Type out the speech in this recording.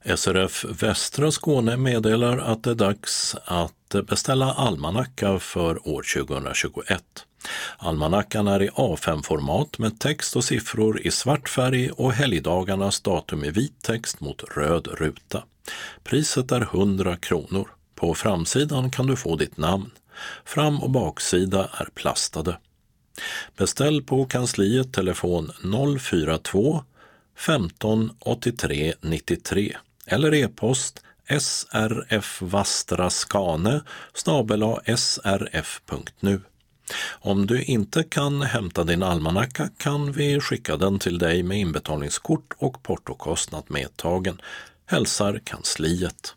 SRF Västra Skåne meddelar att det är dags att beställa almanacka för år 2021. Almanackan är i A5-format med text och siffror i svart färg och helgdagarnas datum i vit text mot röd ruta. Priset är 100 kronor. På framsidan kan du få ditt namn. Fram- och baksida är plastade. Beställ på kansliet telefon 042 15 83 93 eller e-post srfvastraskane@srf.nu. Om du inte kan hämta din almanacka kan vi skicka den till dig med inbetalningskort och portokostnad medtagen. Hälsar kansliet.